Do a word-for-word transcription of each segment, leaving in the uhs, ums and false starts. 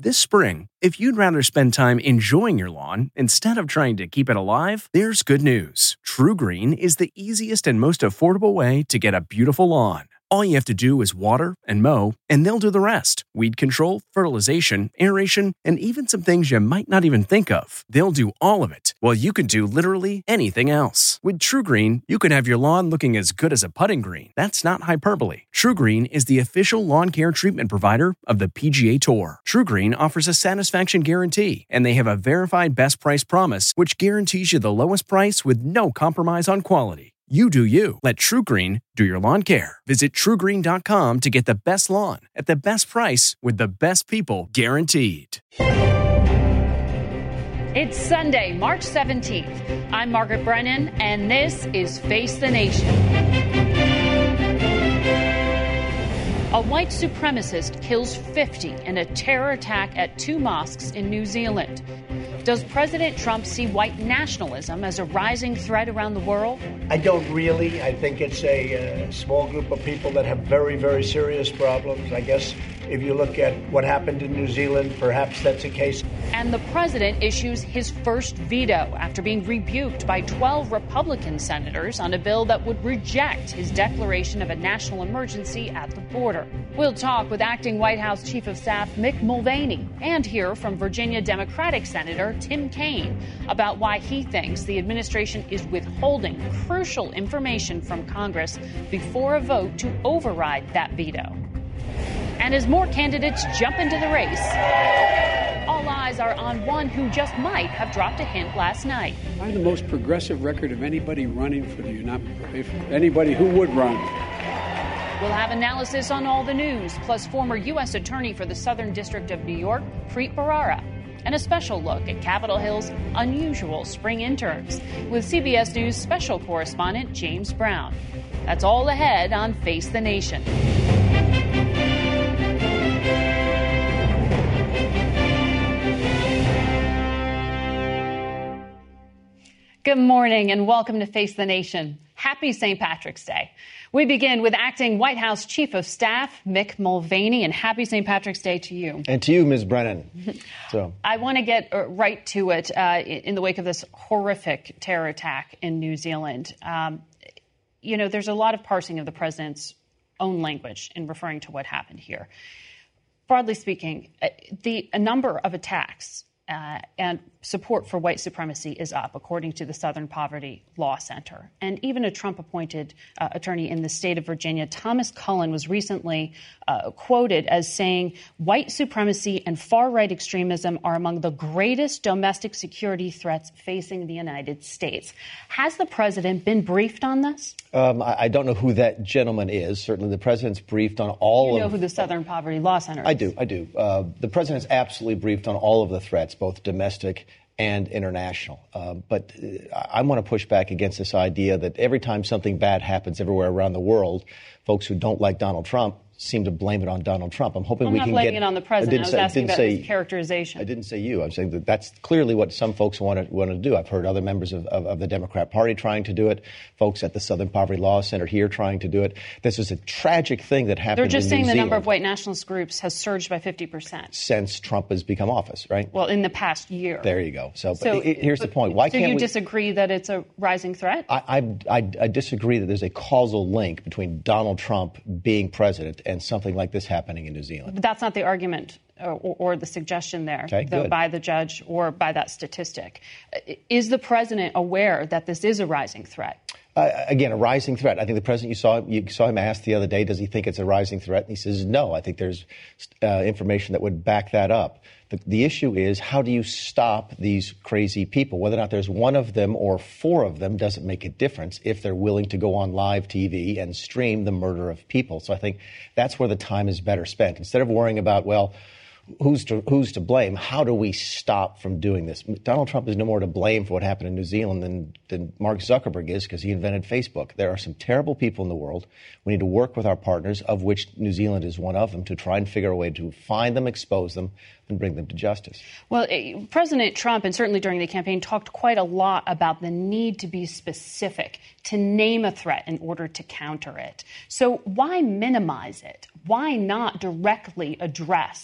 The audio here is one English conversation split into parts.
This spring, if you'd rather spend time enjoying your lawn instead of trying to keep it alive, there's good news. TruGreen is the easiest and most affordable way to get a beautiful lawn. All you have to do is water and mow, and they'll do the rest. Weed control, fertilization, aeration, and even some things you might not even think of. They'll do all of it, while you can do literally anything else. With TruGreen, you can have your lawn looking as good as a putting green. That's not hyperbole. TruGreen is the official lawn care treatment provider of the P G A Tour. TruGreen offers a satisfaction guarantee, and they have a verified best price promise, which guarantees you the lowest price with no compromise on quality. You do you. Let TruGreen do your lawn care. Visit True Green dot com to get the best lawn at the best price with the best people guaranteed. It's Sunday, March seventeenth. I'm Margaret Brennan, and this is Face the Nation. A white supremacist kills fifty in a terror attack at two mosques in New Zealand. Does President Trump see white nationalism as a rising threat around the world? I don't really. I think it's a uh, small group of people that have very, very serious problems. I guess if you look at what happened in New Zealand, perhaps that's a case. And the president issues his first veto after being rebuked by twelve Republican senators on a bill that would reject his declaration of a national emergency at the border. We'll talk with acting White House Chief of Staff Mick Mulvaney and hear from Virginia Democratic Senator Tim Kaine about why he thinks the administration is withholding crucial information from Congress before a vote to override that veto. And as more candidates jump into the race, all eyes are on one who just might have dropped a hint last night. I have the most progressive record of anybody running for the United States, anybody who would run. We'll have analysis on all the news, plus former U S Attorney for the Southern District of New York, Preet Bharara, and a special look at Capitol Hill's unusual spring interns with C B S News special correspondent James Brown. That's all ahead on Face the Nation. Good morning and welcome to Face the Nation. Happy Saint Patrick's Day. We begin with acting White House Chief of Staff Mick Mulvaney, and happy Saint Patrick's Day to you. And to you, Miz Brennan. So I want to get right to it uh, in the wake of this horrific terror attack in New Zealand. Um, you know, there's a lot of parsing of the president's own language in referring to what happened here. Broadly speaking, the a number of attacks Uh, and support for white supremacy is up, according to the Southern Poverty Law Center. And even a Trump-appointed uh, attorney in the state of Virginia, Thomas Cullen, was recently uh, quoted as saying, white supremacy and far-right extremism are among the greatest domestic security threats facing the United States. Has the president been briefed on this? Um, I, I don't know who that gentleman is. Certainly the president's briefed on all of... You know who the Southern Poverty Law Center is. I do, I do. Uh, the president's absolutely briefed on all of the threats, both domestic and international. Uh, but uh, I want to push back against this idea that every time something bad happens everywhere around the world, folks who don't like Donald Trump seem to blame it on Donald Trump. I'm hoping I'm we not can blaming get... it on the president. I, I was say, asking about say, his characterization. I didn't say you. I'm saying that that's clearly what some folks want to, want to do. I've heard other members of, of, of the Democrat Party trying to do it, folks at the Southern Poverty Law Center here trying to do it. This is a tragic thing that happened in New Zealand. They're just saying the number of white nationalist groups has surged by fifty percent. Since Trump has become office, right? Well, in the past year. There you go. So, so but here's but, the point. Why so can't you we... disagree that it's a rising threat? I, I, I, I disagree that there's a causal link between Donald Trump being president and something like this happening in New Zealand. But that's not the argument or, or the suggestion there, okay, though, by the judge or by that statistic. Is the president aware that this is a rising threat? Uh, again, a rising threat. I think the president, you saw you saw him asked the other day, does he think it's a rising threat? And he says, no. I think there's uh, information that would back that up. The, the issue is, how do you stop these crazy people? Whether or not there's one of them or four of them doesn't make a difference if they're willing to go on live T V and stream the murder of people. So I think that's where the time is better spent. Instead of worrying about, well, Who's to, who's to blame? How do we stop from doing this? Donald Trump is no more to blame for what happened in New Zealand than, than Mark Zuckerberg is, because he invented Facebook. There are some terrible people in the world. We need to work with our partners, of which New Zealand is one of them, to try and figure a way to find them, expose them, and bring them to justice. Well, President Trump, and certainly during the campaign, talked quite a lot about the need to be specific, to name a threat in order to counter it. So why minimize it? Why not directly address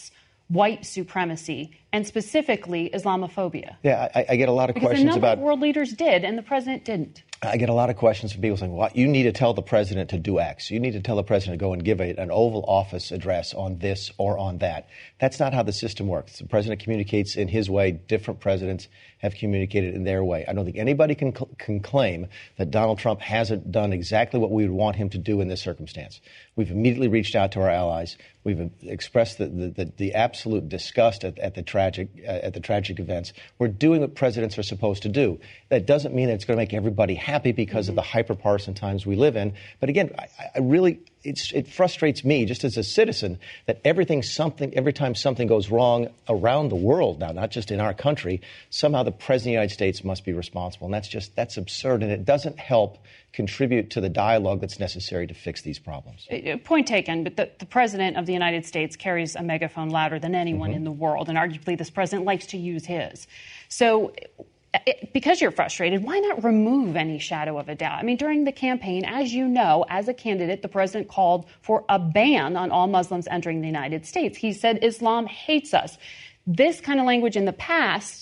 white supremacy and specifically Islamophobia? Yeah, I, I get a lot of because questions a number about. Of world leaders did, and the president didn't. I get a lot of questions from people saying, well, you need to tell the president to do X. You need to tell the president to go and give a, an Oval Office address on this or on that. That's not how the system works. The president communicates in his way. Different presidents have communicated in their way. I don't think anybody can, can claim that Donald Trump hasn't done exactly what we would want him to do in this circumstance. We've immediately reached out to our allies. We've expressed the, the, the, the absolute disgust at, at the tragic uh, at the tragic events. We're doing what presidents are supposed to do. That doesn't mean that it's going to make everybody happy because mm-hmm. of the hyper-partisan times we live in. But again, I, I really it's, it frustrates me just as a citizen that everything something every time something goes wrong around the world now, not just in our country, somehow the president of the United States must be responsible, and that's just that's absurd, and it doesn't help contribute to the dialogue that's necessary to fix these problems. Point taken, but the, the president of the United States carries a megaphone louder than anyone mm-hmm. in the world, and arguably this president likes to use his. So it, because you're frustrated, why not remove any shadow of a doubt? I mean, during the campaign, as you know, as a candidate, the president called for a ban on all Muslims entering the United States. He said Islam hates us. This kind of language in the past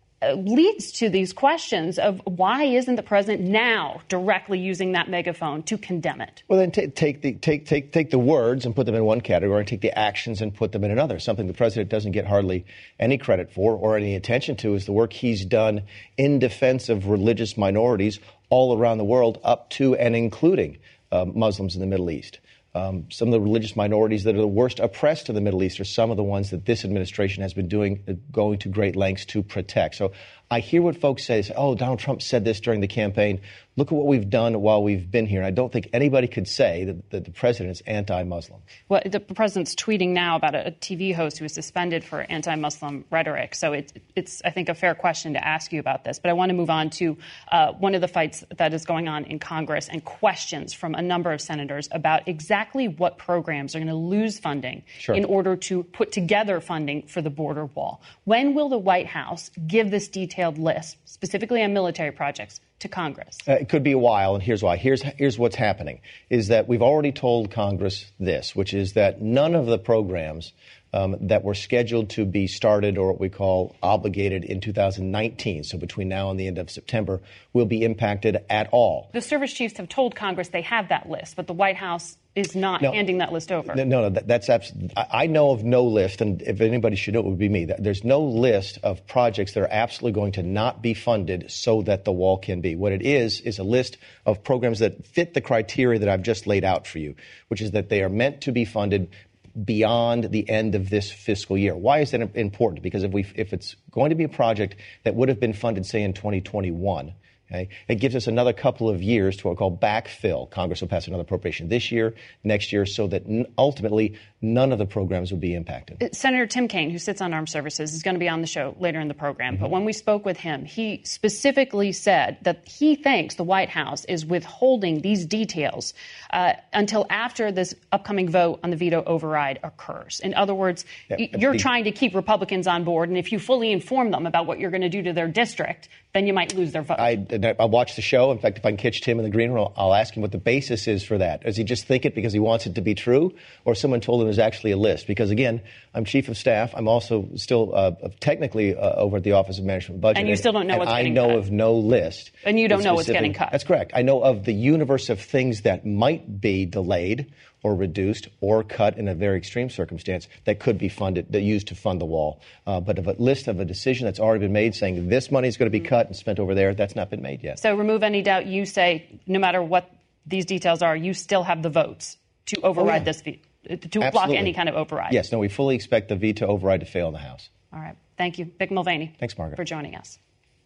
leads to these questions of why isn't the president now directly using that megaphone to condemn it? Well, then t- take the take take take the words and put them in one category, and take the actions and put them in another. Something the president doesn't get hardly any credit for or any attention to is the work he's done in defense of religious minorities all around the world, up to and including uh, Muslims in the Middle East. Um, some of the religious minorities that are the worst oppressed in the Middle East are some of the ones that this administration has been doing, uh, going to great lengths to protect. So I hear what folks say, say, oh, Donald Trump said this during the campaign. Look at what we've done while we've been here. And I don't think anybody could say that, that the president is anti-Muslim. Well, the president's tweeting now about a, a T V host who was suspended for anti-Muslim rhetoric. So it, it's, I think, a fair question to ask you about this. But I want to move on to uh, one of the fights that is going on in Congress and questions from a number of senators about exactly what programs are going to lose funding sure. in order to put together funding for the border wall. When will the White House give this detailed list, specifically on military projects, to Congress? Uh, it could be a while, and here's why. Here's here's what's happening, is that we've already told Congress this, which is that none of the programs um, that were scheduled to be started or what we call obligated in two thousand nineteen, so between now and the end of September, will be impacted at all. The service chiefs have told Congress they have that list, but the White House is not no, handing that list over. No, no, that, that's absolutely. I know of no list, and if anybody should know, it would be me. There's no list of projects that are absolutely going to not be funded so that the wall can be. What it is is a list of programs that fit the criteria that I've just laid out for you, which is that they are meant to be funded beyond the end of this fiscal year. Why is that important? Because if we, if it's going to be a project that would have been funded, say, in twenty twenty-one. Okay. It gives us another couple of years to what we call backfill. Congress will pass another appropriation this year, next year, so that n- ultimately none of the programs will be impacted. Senator Tim Kaine, who sits on Armed Services, is going to be on the show later in the program. Mm-hmm. But when we spoke with him, he specifically said that he thinks the White House is withholding these details uh, until after this upcoming vote on the veto override occurs. In other words, yeah, y- you're the- trying to keep Republicans on board, and if you fully inform them about what you're going to do to their district, then you might lose their vote. I, I'll watch the show. In fact, if I can catch Tim in the green room, I'll ask him what the basis is for that. Does he just think it because he wants it to be true, or someone told him there's actually a list? Because, again, I'm chief of staff. I'm also still uh, technically uh, over at the Office of Management and Budget. And you still don't know and what's I getting know cut. of no list. And you don't know what's getting cut. That's correct. I know of the universe of things that might be delayed or reduced or cut in a very extreme circumstance that could be funded, that used to fund the wall. Uh, but of a list of a decision that's already been made saying this money is going to be cut and spent over there, that's not been made yet. So remove any doubt. You say no matter what these details are, you still have the votes to override oh, yeah. this, ve- to Absolutely. block any kind of override. Yes, no, we fully expect the veto override to fail in the House. All right. Thank you, Vic Mulvaney. Thanks, Margaret, for joining us.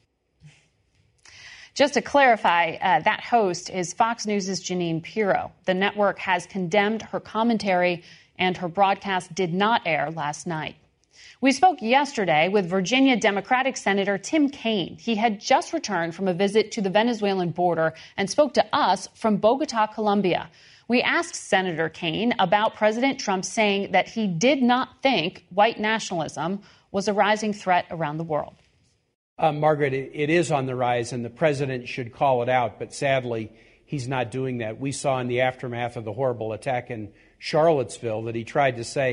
Just to clarify, uh, that host is Fox News' Jeanine Pirro. The network has condemned her commentary, and her broadcast did not air last night. We spoke yesterday with Virginia Democratic Senator Tim Kaine. He had just returned from a visit to the Venezuelan border and spoke to us from Bogota, Colombia. We asked Senator Kaine about President Trump saying that he did not think white nationalism was a rising threat around the world. Uh, Margaret, it, it is on the rise, and the president should call it out. But sadly, he's not doing that. We saw in the aftermath of the horrible attack in Charlottesville that he tried to say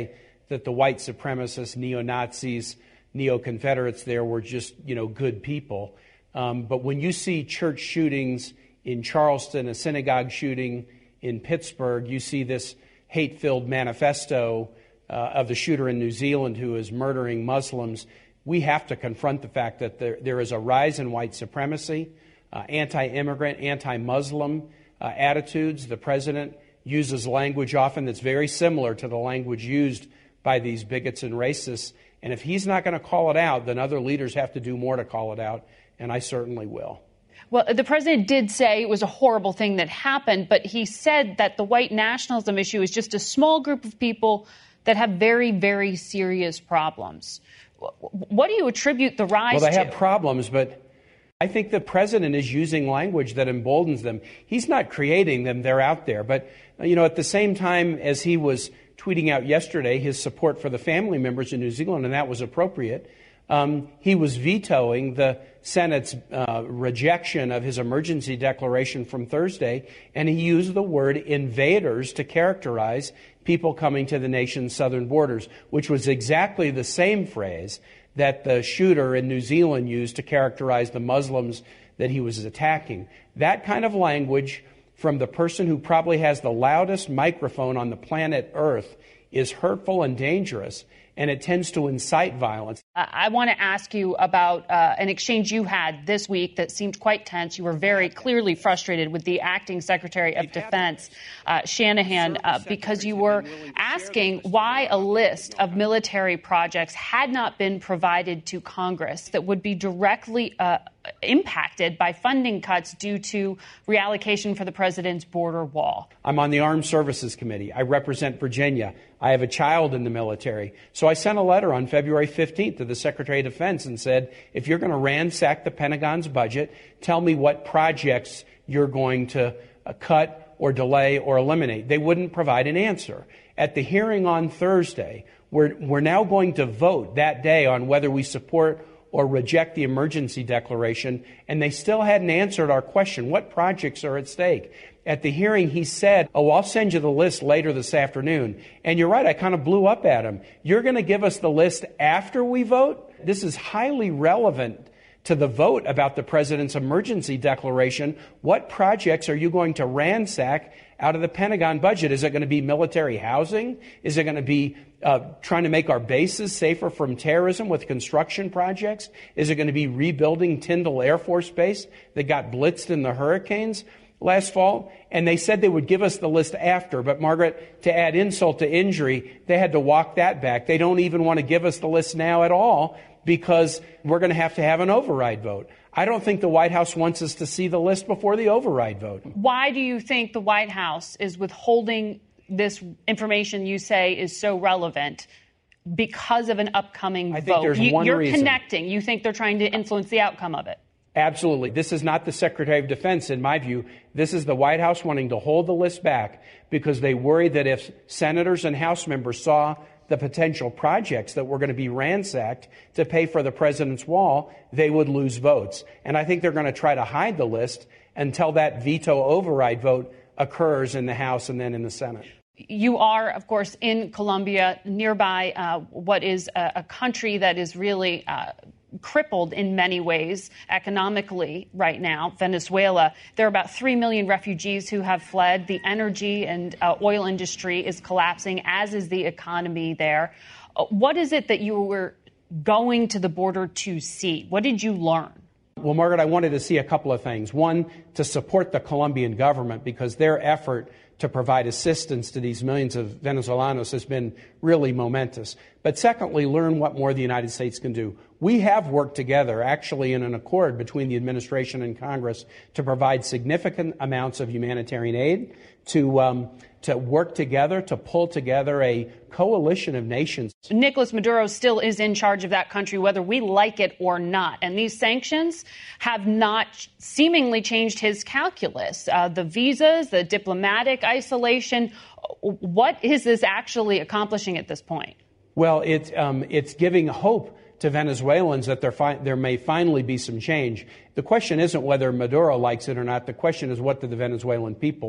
that the white supremacists, neo-Nazis, neo-Confederates there were just, you know, good people. Um, but when you see church shootings in Charleston, a synagogue shooting in Pittsburgh, you see this hate-filled manifesto uh, of the shooter in New Zealand who is murdering Muslims, we have to confront the fact that there, there is a rise in white supremacy, uh, anti-immigrant, anti-Muslim uh, attitudes. The president uses language often that's very similar to the language used by these bigots and racists. And if he's not going to call it out, then other leaders have to do more to call it out, and I certainly will. Well, the president did say it was a horrible thing that happened, but he said that the white nationalism issue is just a small group of people that have very, very serious problems. What do you attribute the rise to? Well, they to? have problems, but I think the president is using language that emboldens them. He's not creating them. They're out there. But, you know, at the same time as he was tweeting out yesterday his support for the family members in New Zealand, and that was appropriate, um, he was vetoing the Senate's uh, rejection of his emergency declaration from Thursday, and he used the word invaders to characterize people coming to the nation's southern borders, which was exactly the same phrase that the shooter in New Zealand used to characterize the Muslims that he was attacking. That kind of language from the person who probably has the loudest microphone on the planet Earth is hurtful and dangerous, and it tends to incite violence. I want to ask you about uh, an exchange you had this week that seemed quite tense. You were very clearly frustrated with the acting Secretary of Defense, uh, Shanahan, uh, because you were asking why a list of military projects had not been provided to Congress that would be directly uh, impacted by funding cuts due to reallocation for the president's border wall. I'm on the Armed Services Committee. I represent Virginia. I have a child in the military. So I sent a letter on February fifteenth to the Secretary of Defense and said, if you're going to ransack the Pentagon's budget, tell me what projects you're going to uh, cut or delay or eliminate. They wouldn't provide an answer. At the hearing on Thursday, we're, we're now going to vote that day on whether we support or reject the emergency declaration, and they still hadn't answered our question, what projects are at stake? At the hearing, he said, oh, I'll send you the list later this afternoon. And you're right, I kind of blew up at him. You're going to give us the list after we vote? This is highly relevant to the vote about the president's emergency declaration. What projects are you going to ransack out of the Pentagon budget? Is it going to be military housing? Is it going to be uh, trying to make our bases safer from terrorism with construction projects? Is it going to be rebuilding Tyndall Air Force Base that got blitzed in the hurricanes last fall? And they said they would give us the list after. But, Margaret, to add insult to injury, they had to walk that back. They don't even want to give us the list now at all because we're going to have to have an override vote. I don't think the White House wants us to see the list before the override vote. Why do you think the White House is withholding this information you say is so relevant because of an upcoming I vote? think there's you, one you're reason. connecting. You think they're trying to influence the outcome of it. Absolutely. This is not the Secretary of Defense, in my view. This is the White House wanting to hold the list back because they worry that if senators and House members saw the potential projects that were going to be ransacked to pay for the president's wall, they would lose votes. And I think they're going to try to hide the list until that veto override vote occurs in the House and then in the Senate. You are, of course, in Colombia, nearby uh, what is a, a country that is really uh, crippled in many ways economically right now, Venezuela. There are about three million refugees who have fled. The energy and uh, oil industry is collapsing, as is the economy there. Uh, what is it that you were going to the border to see? What did you learn? Well, Margaret, I wanted to see a couple of things. One, to support the Colombian government because their effort to provide assistance to these millions of Venezolanos has been really momentous. But secondly, learn what more the United States can do. We have worked together, actually in an accord between the administration and Congress, to provide significant amounts of humanitarian aid, to um, to work together, to pull together a coalition of nations. Nicolas Maduro still is in charge of that country, whether we like it or not. And these sanctions have not seemingly changed his calculus. Uh, the visas, the diplomatic isolation, what is this actually accomplishing at this point? Well, it, um, it's giving hope to Venezuelans that there, fi- there may finally be some change. The question isn't whether Maduro likes it or not. The question is, what do the Venezuelan people want?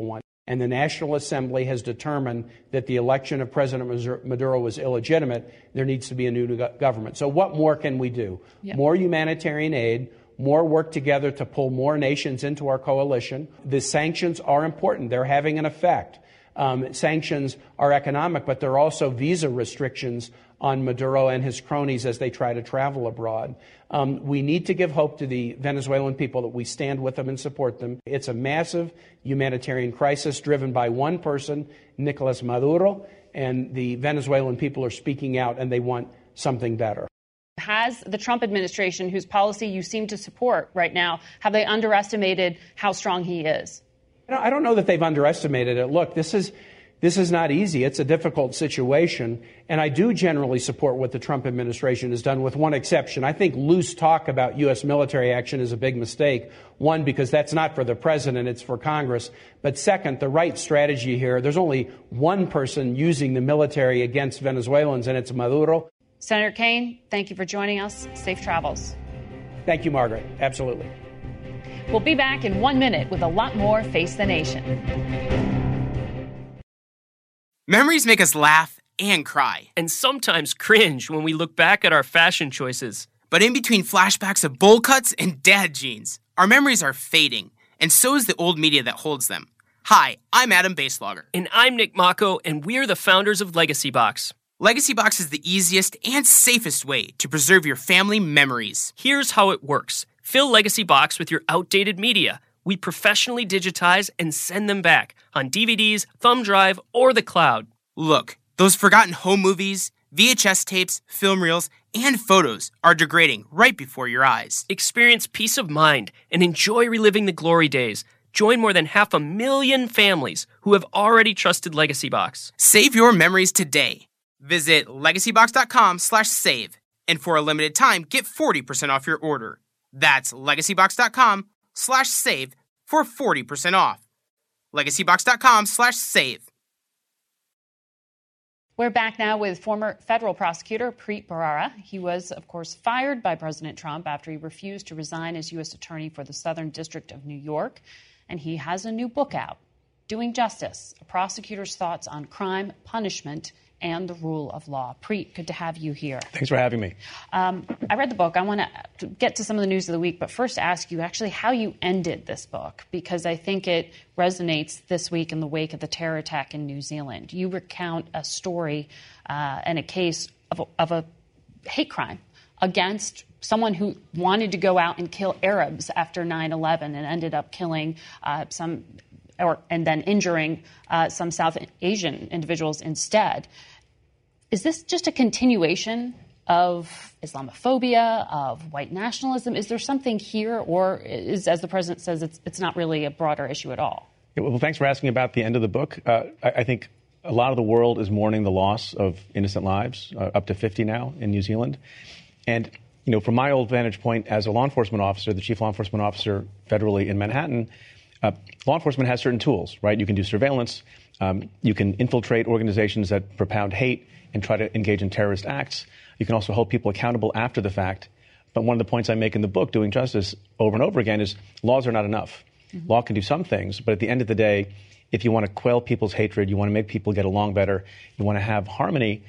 and the National Assembly has determined that the election of President Maduro was illegitimate, there needs to be a new government. So what more can we do? Yep. More humanitarian aid, more work together to pull more nations into our coalition. The sanctions are important. They're having an effect. Um, sanctions are economic, but there are also visa restrictions on Maduro and his cronies as they try to travel abroad. Um, we need to give hope to the Venezuelan people that we stand with them and support them. It's a massive humanitarian crisis driven by one person, Nicolas Maduro, and the Venezuelan people are speaking out and they want something better. Has the Trump administration, whose policy you seem to support right now, have they underestimated how strong he is? I don't know that they've underestimated it. Look, this is this is not easy. It's a difficult situation. And I do generally support what the Trump administration has done, with one exception. I think loose talk about U S military action is a big mistake. One, because that's not for the president, it's for Congress. But second, the right strategy here, there's only one person using the military against Venezuelans, and it's Maduro. Senator Kaine, thank you for joining us. Safe travels. Thank you, Margaret. Absolutely. We'll be back in one minute with a lot more Face the Nation. Memories make us laugh and cry. And sometimes cringe when we look back at our fashion choices. But in between flashbacks of bowl cuts and dad jeans, our memories are fading, and so is the old media that holds them. Hi, I'm Adam Baselogger. And I'm Nick Mako, and we're the founders of Legacy Box. Legacy Box is the easiest and safest way to preserve your family memories. Here's how it works. Fill Legacy Box with your outdated media. We professionally digitize and send them back on D V Ds, thumb drive, or the cloud. Look, those forgotten home movies, V H S tapes, film reels, and photos are degrading right before your eyes. Experience peace of mind and enjoy reliving the glory days. Join more than half a million families who have already trusted Legacy Box. Save your memories today. Visit legacybox.com slash save, and for a limited time, get forty percent off your order. That's legacybox.com slash save for forty percent off. legacybox.com slash save. We're back now with former federal prosecutor Preet Bharara. He was, of course, fired by President Trump after he refused to resign as U S attorney for the Southern District of New York. And he has a new book out, Doing Justice, a prosecutor's thoughts on crime, punishment, and the rule of law. Preet, good to have you here. Thanks for having me. Um, I read the book. I want to get to some of the news of the week, but first ask you actually how you ended this book, because I think it resonates this week in the wake of the terror attack in New Zealand. You recount a story uh, and a case of a, of a hate crime against someone who wanted to go out and kill Arabs after nine eleven and ended up killing uh, some Or, and then injuring uh, some South Asian individuals instead. Is this just a continuation of Islamophobia, of white nationalism? Is there something here, or is, as the president says, it's, it's not really a broader issue at all? Yeah, well, thanks for asking about the end of the book. Uh, I, I think a lot of the world is mourning the loss of innocent lives, uh, up to fifty now in New Zealand. And, you know, from my old vantage point as a law enforcement officer, the chief law enforcement officer federally in Manhattan, Uh, law enforcement has certain tools, right? You can do surveillance. Um, you can infiltrate organizations that propound hate and try to engage in terrorist acts. You can also hold people accountable after the fact. But one of the points I make in the book, Doing Justice, over and over again, is laws are not enough. Mm-hmm. Law can do some things, but at the end of the day, if you want to quell people's hatred, you want to make people get along better, you want to have harmony,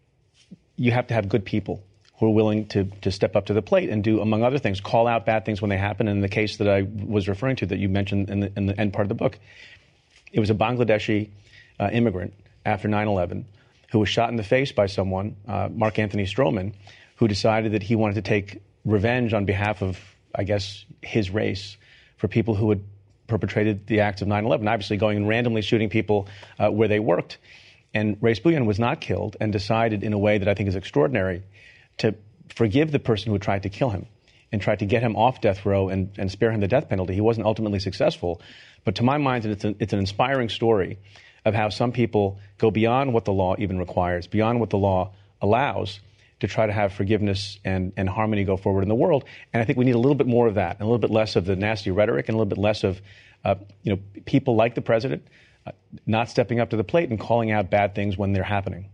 you have to have good people who are willing to, to step up to the plate and do, among other things, call out bad things when they happen. And in the case that I was referring to that you mentioned in the, in the end part of the book, it was a Bangladeshi uh, immigrant after nine eleven who was shot in the face by someone, uh, Mark Anthony Stroman, who decided that he wanted to take revenge on behalf of, I guess, his race for people who had perpetrated the acts of nine eleven, obviously going and randomly shooting people uh, where they worked. And Ray Spuyan was not killed and decided in a way that I think is extraordinary to forgive the person who tried to kill him and tried to get him off death row and, and spare him the death penalty. He wasn't ultimately successful. But to my mind, it's an, it's an inspiring story of how some people go beyond what the law even requires, beyond what the law allows, to try to have forgiveness and, and harmony go forward in the world. And I think we need a little bit more of that, and a little bit less of the nasty rhetoric, and a little bit less of uh, you know, people like the president uh, not stepping up to the plate and calling out bad things when they're happening.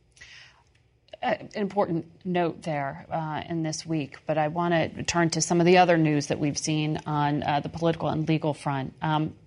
An important note there uh, in this week, but I want to turn to some of the other news that we've seen on uh, the political and legal front. Um,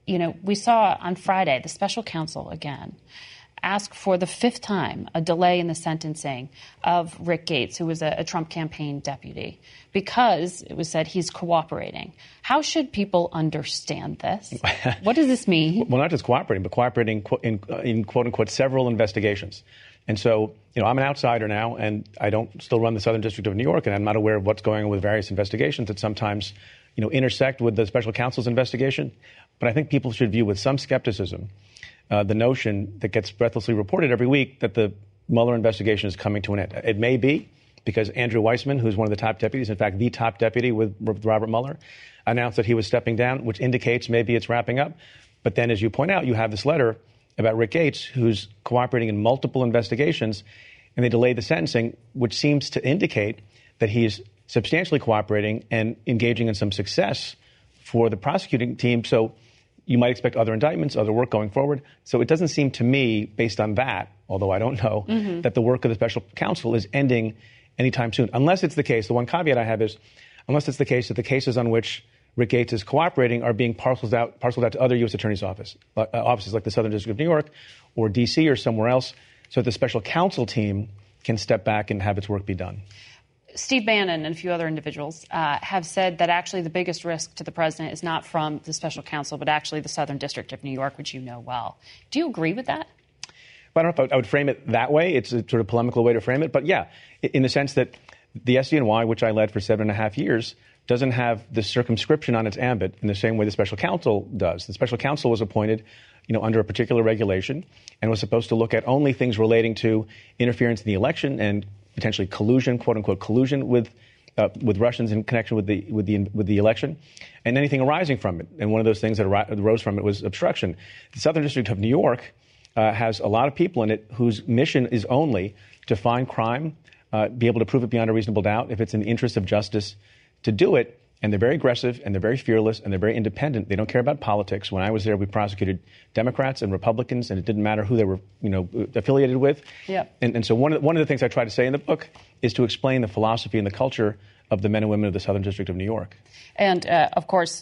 you know, we saw on Friday the special counsel again ask for the fifth time a delay in the sentencing of Rick Gates, who was a, a Trump campaign deputy, because it was said he's cooperating. How should people understand this? What does this mean? Well, not just cooperating, but cooperating in, in quote-unquote several investigations. And so, you know, I'm an outsider now, and I don't still run the Southern District of New York, and I'm not aware of what's going on with various investigations that sometimes, you know, intersect with the special counsel's investigation. But I think people should view with some skepticism Uh, the notion that gets breathlessly reported every week that the Mueller investigation is coming to an end. It may be because Andrew Weissman, who's one of the top deputies, in fact, the top deputy with Robert Mueller, announced that he was stepping down, which indicates maybe it's wrapping up. But then, as you point out, you have this letter about Rick Gates, who's cooperating in multiple investigations, and they delayed the sentencing, which seems to indicate that he's substantially cooperating and engaging in some success for the prosecuting team. So you might expect other indictments, other work going forward. So it doesn't seem to me, based on that, although I don't know, mm-hmm. that the work of the special counsel is ending anytime soon. Unless it's the case, the one caveat I have is, unless it's the case that the cases on which Rick Gates is cooperating are being parceled out, parceled out to other U S attorneys' office, uh, offices like the Southern District of New York or D C or somewhere else, so that the special counsel team can step back and have its work be done. Steve Bannon and a few other individuals uh, have said that actually the biggest risk to the president is not from the special counsel, but actually the Southern District of New York, which you know well. Do you agree with that? Well, I don't know if I would frame it that way. It's a sort of polemical way to frame it. But yeah, in the sense that the S D N Y, which I led for seven and a half years, doesn't have the circumscription on its ambit in the same way the special counsel does. The special counsel was appointed, you know, under a particular regulation and was supposed to look at only things relating to interference in the election and potentially collusion, quote unquote, collusion with uh, with Russians in connection with the with the with the election, and anything arising from it. And one of those things that arose from it was obstruction. The Southern District of New York uh, has a lot of people in it whose mission is only to find crime, uh, be able to prove it beyond a reasonable doubt if it's in the interest of justice to do it. And they're very aggressive, and they're very fearless, and they're very independent. They don't care about politics. When I was there, we prosecuted Democrats and Republicans, and it didn't matter who they were, you know, affiliated with. Yeah. And, and so one of, the, one of the things I try to say in the book is to explain the philosophy and the culture of the men and women of the Southern District of New York. And, uh, of course,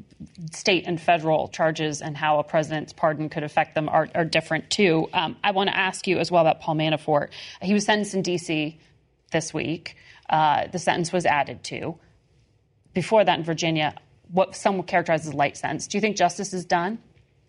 state and federal charges and how a president's pardon could affect them are, are different, too. Um, I want to ask you as well about Paul Manafort. He was sentenced in D C this week. Uh, the sentence was added to. Before that in Virginia, what some would characterize as a light sentence. Do you think justice is done?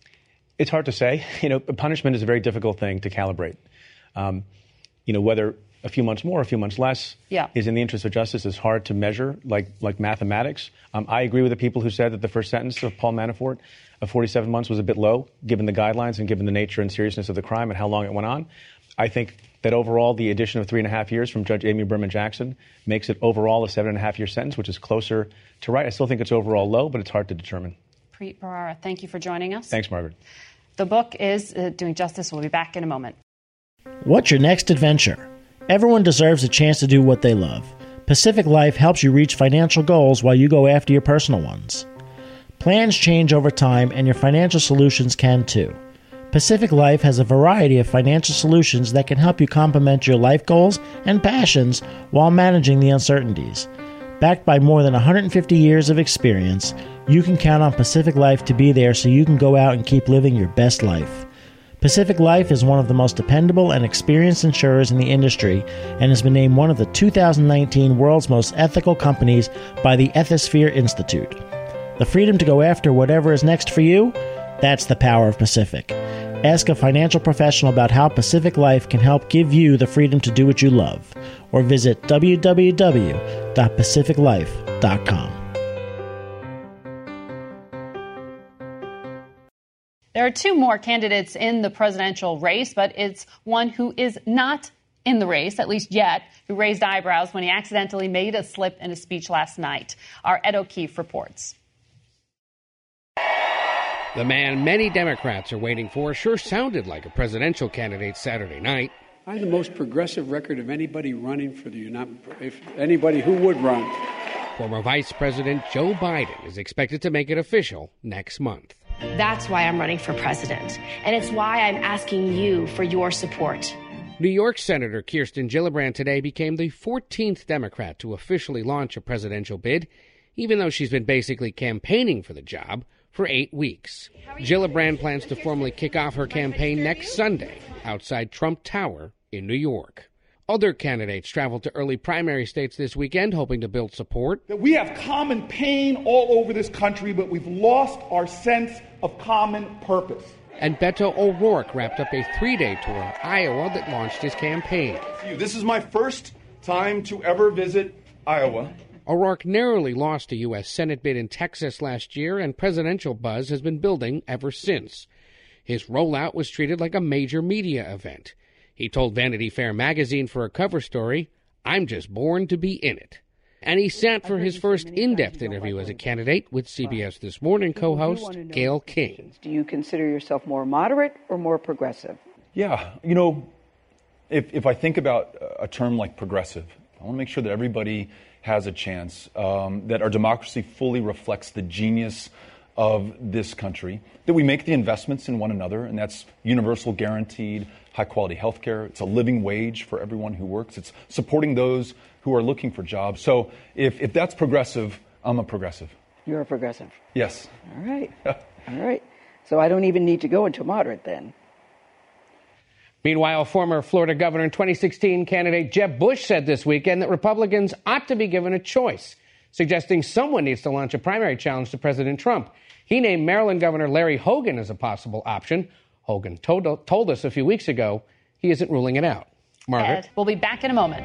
It's hard to say. You know, punishment is a very difficult thing to calibrate. Um, you know, whether a few months more, a few months less yeah. is in the interest of justice is hard to measure, like like mathematics. Um, I agree with the people who said that the first sentence of Paul Manafort of forty-seven months was a bit low, given the guidelines and given the nature and seriousness of the crime and how long it went on. I think that overall the addition of three and a half years from Judge Amy Berman Jackson makes it overall a seven and a half year sentence, which is closer to right. I still think it's overall low, but it's hard to determine. Preet Bharara, thank you for joining us. Thanks, Margaret. The book is uh, Doing Justice. We'll be back in a moment. What's your next adventure? Everyone deserves a chance to do what they love. Pacific Life helps you reach financial goals while you go after your personal ones. Plans change over time, and your financial solutions can too. Pacific Life has a variety of financial solutions that can help you complement your life goals and passions while managing the uncertainties. Backed by more than one hundred fifty years of experience, you can count on Pacific Life to be there so you can go out and keep living your best life. Pacific Life is one of the most dependable and experienced insurers in the industry and has been named one of the two thousand nineteen World's Most Ethical Companies by the Ethisphere Institute. The freedom to go after whatever is next for you? That's the power of Pacific. Ask a financial professional about how Pacific Life can help give you the freedom to do what you love, or visit w w w dot pacific life dot com. There are two more candidates in the presidential race, but it's one who is not in the race, at least yet, who raised eyebrows when he accidentally made a slip in a speech last night. Our Ed O'Keefe reports. The man many Democrats are waiting for sure sounded like a presidential candidate Saturday night. I have the most progressive record of anybody running for the United, if anybody who would run. Former Vice President Joe Biden is expected to make it official next month. That's why I'm running for president, and it's why I'm asking you for your support. New York Senator Kirsten Gillibrand today became the fourteenth Democrat to officially launch a presidential bid, even though she's been basically campaigning for the job for eight weeks. Gillibrand plans to formally kick off her campaign next Sunday outside Trump Tower in New York. Other candidates traveled to early primary states this weekend, hoping to build support. That we have common pain all over this country, but we've lost our sense of common purpose. And Beto O'Rourke wrapped up a three-day tour of Iowa that launched his campaign. This is my first time to ever visit Iowa. O'Rourke narrowly lost a U S Senate bid in Texas last year, and presidential buzz has been building ever since. His rollout was treated like a major media event. He told Vanity Fair magazine for a cover story, "I'm just born to be in it." And he sat for his first in-depth interview as a candidate with C B S This Morning co-host Gayle King. Do you consider yourself more moderate or more progressive? Yeah, you know, if, if I think about a term like progressive, I want to make sure that everybody has a chance, um, that our democracy fully reflects the genius of this country, that we make the investments in one another, and that's universal guaranteed high-quality health care. It's a living wage for everyone who works. It's supporting those who are looking for jobs. So if, if that's progressive, I'm a progressive. You're a progressive? Yes. All right. All right. So I don't even need to go into moderate then. Meanwhile, former Florida governor and twenty sixteen candidate Jeb Bush said this weekend that Republicans ought to be given a choice, suggesting someone needs to launch a primary challenge to President Trump. He named Maryland Governor Larry Hogan as a possible option. Hogan told, told us a few weeks ago he isn't ruling it out. Margaret? Ed, we'll be back in a moment.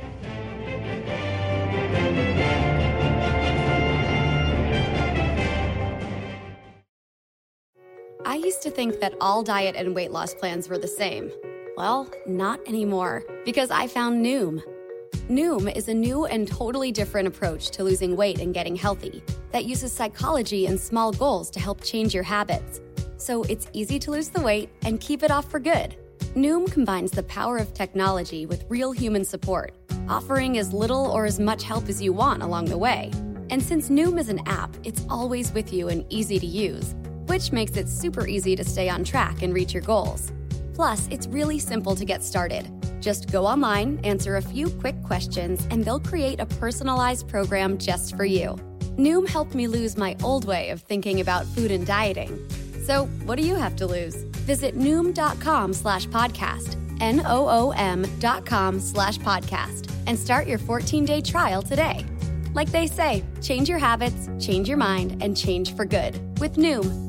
I used to think that all diet and weight loss plans were the same. Well, not anymore, because I found Noom. Noom is a new and totally different approach to losing weight and getting healthy that uses psychology and small goals to help change your habits. So it's easy to lose the weight and keep it off for good. Noom combines the power of technology with real human support, offering as little or as much help as you want along the way. And since Noom is an app, it's always with you and easy to use, which makes it super easy to stay on track and reach your goals. Plus, it's really simple to get started. Just go online, answer a few quick questions, and they'll create a personalized program just for you. Noom helped me lose my old way of thinking about food and dieting. So what do you have to lose? Visit Noom.com slash podcast, N O O M dot com slash podcast, and start your fourteen-day trial today. Like they say, change your habits, change your mind, and change for good with Noom.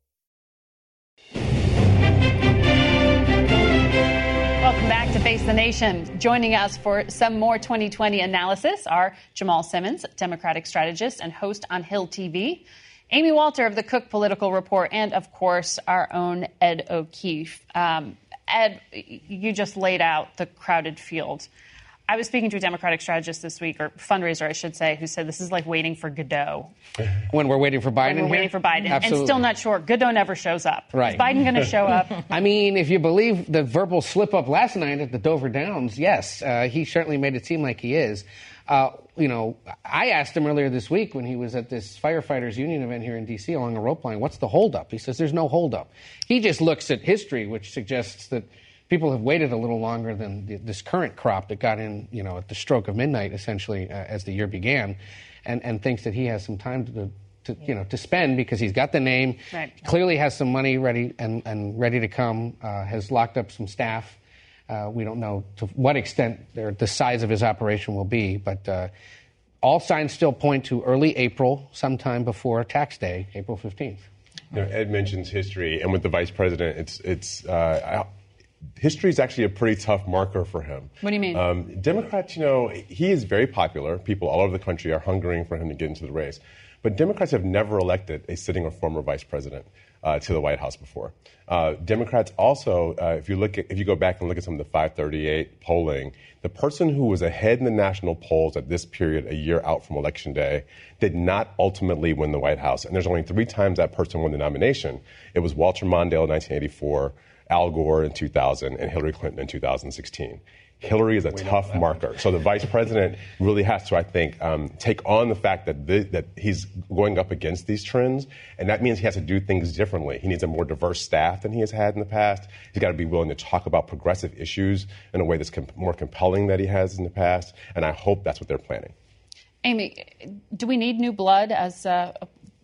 Welcome back to Face the Nation. Joining us for some more twenty twenty analysis are Jamal Simmons, Democratic strategist and host on Hill T V, Amy Walter of the Cook Political Report, and, of course, our own Ed O'Keefe. Um, Ed, you just laid out the crowded field. I was speaking to a Democratic strategist this week, or fundraiser, I should say, who said this is like waiting for Godot. When we're waiting for Biden? When we're waiting for Biden. Absolutely. And still not sure. Godot never shows up. Right. Is Biden going to show up? I mean, if you believe the verbal slip-up last night at the Dover Downs, yes, uh, he certainly made it seem like he is. Uh, you know, I asked him earlier this week when he was at this firefighters union event here in D C along a rope line, what's the holdup? He says there's no holdup. He just looks at history, which suggests that people have waited a little longer than the, this current crop that got in, you know, at the stroke of midnight, essentially, uh, as the year began, and, and thinks that he has some time to, to, you know, to spend because he's got the name, right. Clearly has some money ready and, and ready to come, uh, has locked up some staff. Uh, we don't know to what extent the size of his operation will be, but uh, all signs still point to early April, sometime before tax day, April fifteenth. You know, Ed mentions history, and with the vice president, it's it's. Uh, History is actually a pretty tough marker for him. What do you mean? Um, Democrats, you know, he is very popular. People all over the country are hungering for him to get into the race. But Democrats have never elected a sitting or former vice president uh, to the White House before. Uh, Democrats also, uh, if you look at, if you go back and look at some of the five thirty-eight polling, the person who was ahead in the national polls at this period, a year out from Election Day, did not ultimately win the White House. And there's only three times that person won the nomination. It was Walter Mondale in nineteen eighty-four. Al Gore in two thousand, and Hillary Clinton in two thousand sixteen. Hillary is a we tough marker. So the vice president really has to, I think, um, take on the fact that the, that he's going up against these trends, and that means he has to do things differently. He needs a more diverse staff than he has had in the past. He's got to be willing to talk about progressive issues in a way that's comp- more compelling than he has in the past, and I hope that's what they're planning. Amy, do we need new blood as uh,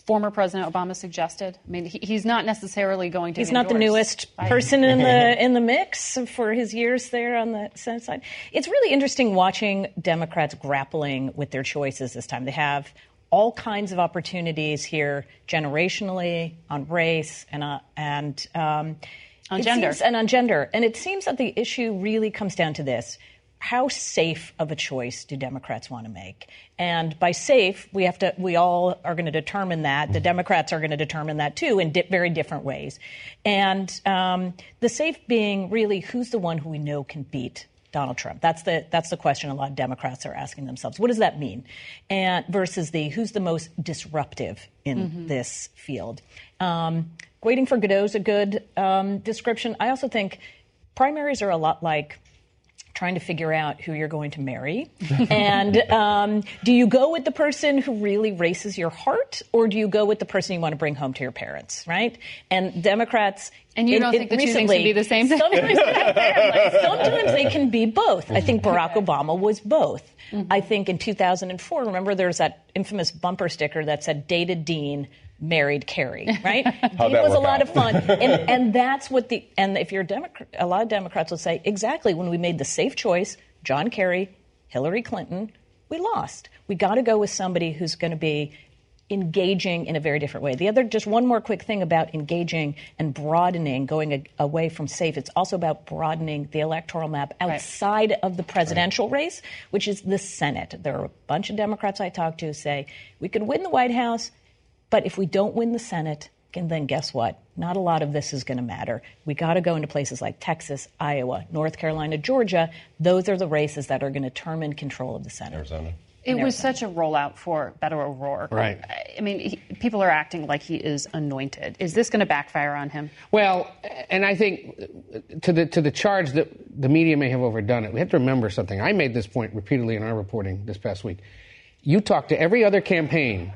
former President Obama suggested? I mean, he, he's not necessarily going to He's be not the newest by- person in the in the mix for his years there on the Senate side. It's really interesting watching Democrats grappling with their choices this time. They have all kinds of opportunities here, generationally, on race, and uh, and um, on it gender, seems, and on gender. And it seems that the issue really comes down to this: how safe of a choice do Democrats want to make? And by safe, we have to. We all are going to determine that. The Democrats are going to determine that too, in di- very different ways. And um, the safe being really who's the one who we know can beat Donald Trump. That's the that's the question a lot of Democrats are asking themselves. What does that mean? And versus the who's the most disruptive in mm-hmm. this field. Um, waiting for Godot is a good um, description. I also think primaries are a lot like trying to figure out who you're going to marry. And um, do you go with the person who really races your heart, or do you go with the person you want to bring home to your parents, right? And Democrats... And you it, don't it think the recently, two things can be the same thing? Sometimes, sometimes they can be both. I think Barack Obama was both. Mm-hmm. I think in two thousand four, remember there's that infamous bumper sticker that said, dated Dean, married Kerry, right? Dean was a lot out? of fun. And, and that's what the, and if you're a Democrat, a lot of Democrats will say, exactly, when we made the safe choice, John Kerry, Hillary Clinton, we lost. We got to go with somebody who's going to be engaging in a very different way. The other, just one more quick thing about engaging and broadening, going a, away from safe. It's also about broadening the electoral map outside right. of the presidential right. race, which is the Senate. There are a bunch of Democrats I talk to who say, we could win the White House, but if we don't win the Senate, and then guess what? Not a lot of this is going to matter. We got to go into places like Texas, Iowa, North Carolina, Georgia. Those are the races that are going to determine control of the Senate. Arizona. It was such a rollout for Beto O'Rourke. Right. I mean, he, people are acting like he is anointed. Is this going to backfire on him? Well, and I think to the to the charge that the media may have overdone it, we have to remember something. I made this point repeatedly in our reporting this past week. You talk to every other campaign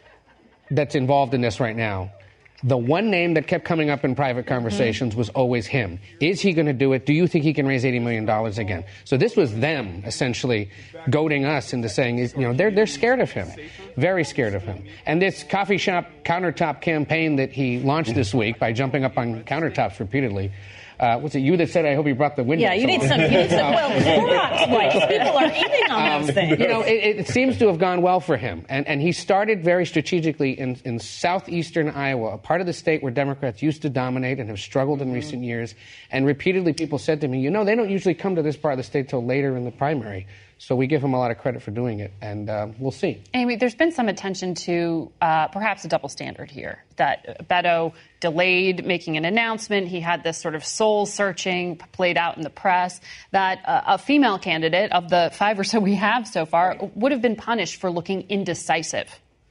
that's involved in this right now, the one name that kept coming up in private conversations mm-hmm. was always him. Is he going to do it? Do you think he can raise eighty million dollars again? So this was them essentially goading us into saying, you know, they're they're scared of him, very scared of him. And this coffee shop countertop campaign that he launched this week by jumping up on countertops repeatedly. Uh, was it you that said, I hope you brought the window? Yeah, you need some, you need some, well, Clorox wipes. People are eating on um, those things. You know, it, it seems to have gone well for him. And, and he started very strategically in, in southeastern Iowa, a part of the state where Democrats used to dominate and have struggled in mm-hmm. recent years. And repeatedly people said to me, you know, they don't usually come to this part of the state till later in the primary. So we give him a lot of credit for doing it, and uh, we'll see. Amy, there's been some attention to uh, perhaps a double standard here, that Beto delayed making an announcement. He had this sort of soul-searching played out in the press, that uh, a female candidate of the five or so we have so far would have been punished for looking indecisive.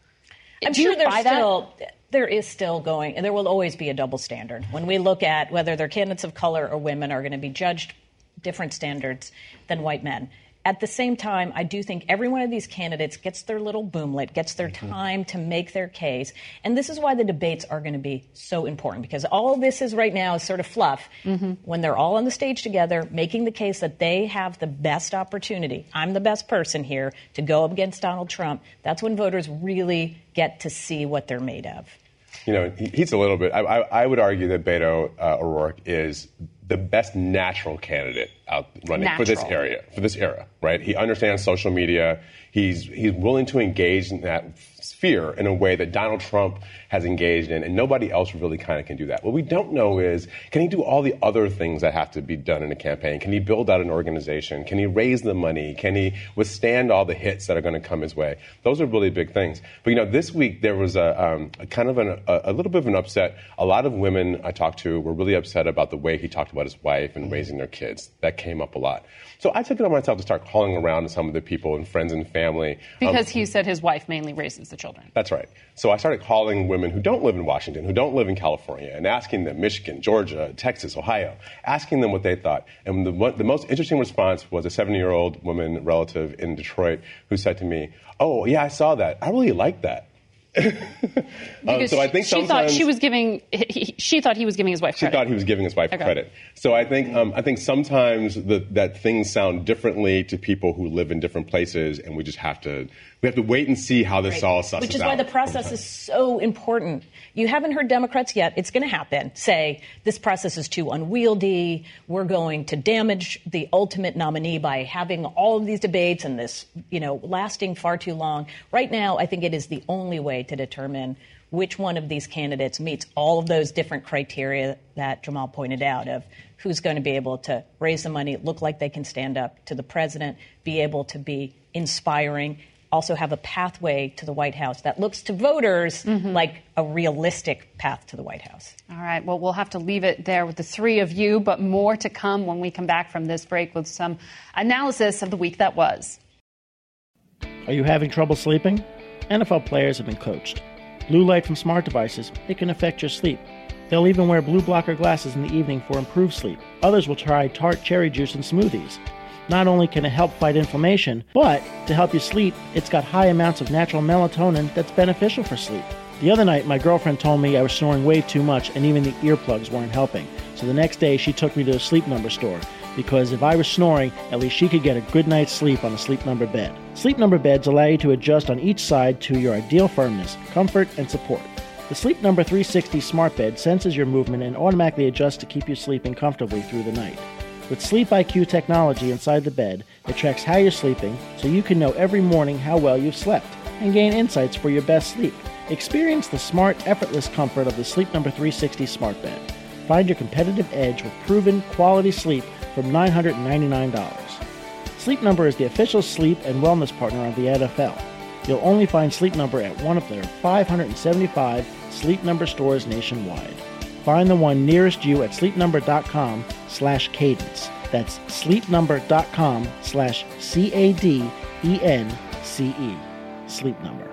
I'm Do sure you there's buy that? still... There is still going, and there will always be a double standard. When we look at whether they're candidates of color or women are going to be judged different standards than white men. At the same time, I do think every one of these candidates gets their little boomlet, gets their time to make their case. And this is why the debates are going to be so important, because all this is right now is sort of fluff. Mm-hmm. When they're all on the stage together, making the case that they have the best opportunity, I'm the best person here, to go up against Donald Trump, that's when voters really get to see what they're made of. You know, he's a little bit, I, I, I would argue that Beto uh, O'Rourke is the best natural candidate out running natural. for this area, for this era, right? He understands social media. He's he's willing to engage in that sphere in a way that Donald Trump has engaged in, and nobody else really kind of can do that. What we don't know is, can he do all the other things that have to be done in a campaign? Can he build out an organization? Can he raise the money? Can he withstand all the hits that are going to come his way? Those are really big things. But, you know, this week there was a, um, a kind of an, a, a little bit of an upset. A lot of women I talked to were really upset about the way he talked about his wife and raising their kids. That came up a lot. So I took it on myself to start calling around to some of the people and friends and family. Because um, he said his wife mainly raises the children. That's right. So I started calling women who don't live in Washington, who don't live in California, and asking them, Michigan, Georgia, Texas, Ohio, asking them what they thought. And the, the most interesting response was a seventy-year-old woman relative in Detroit who said to me, oh, yeah, I saw that. I really like that. um, so I think she thought she was giving. He, she thought he was giving his wife credit. She thought he was giving his wife okay. credit. So I think um, I think sometimes the, that things sound differently to people who live in different places, and we just have to we have to wait and see how this right. all susses out. Which is why the process is so important. You haven't heard Democrats yet. It's going to happen. Say this process is too unwieldy. We're going to damage the ultimate nominee by having all of these debates and this, you know, lasting far too long. Right now, I think it is the only way to determine which one of these candidates meets all of those different criteria that Jamal pointed out of who's going to be able to raise the money, look like they can stand up to the president, be able to be inspiring, also have a pathway to the White House that looks to voters mm-hmm. like a realistic path to the White House. All right. Well, we'll have to leave it there with the three of you, but more to come when we come back from this break with some analysis of the week that was. Are you having trouble sleeping? N F L players have been coached. Blue light from smart devices, it can affect your sleep. They'll even wear blue blocker glasses in the evening for improved sleep. Others will try tart cherry juice in smoothies. Not only can it help fight inflammation, but to help you sleep, it's got high amounts of natural melatonin that's beneficial for sleep. The other night, my girlfriend told me I was snoring way too much and even the earplugs weren't helping. So the next day, she took me to a Sleep Number store because if I was snoring, at least she could get a good night's sleep on a Sleep Number bed. Sleep Number beds allow you to adjust on each side to your ideal firmness, comfort, and support. The Sleep Number three sixty smart bed senses your movement and automatically adjusts to keep you sleeping comfortably through the night. With Sleep I Q technology inside the bed, it tracks how you're sleeping so you can know every morning how well you've slept and gain insights for your best sleep. Experience the smart, effortless comfort of the Sleep Number three sixty smart bed. Find your competitive edge with proven quality sleep from nine hundred ninety-nine dollars. Sleep Number is the official sleep and wellness partner of the N F L. You'll only find Sleep Number at one of their five hundred seventy-five Sleep Number stores nationwide. Find the one nearest you at sleepnumber.com slash cadence. That's sleepnumber.com slash C A D E N C E. Sleep Number.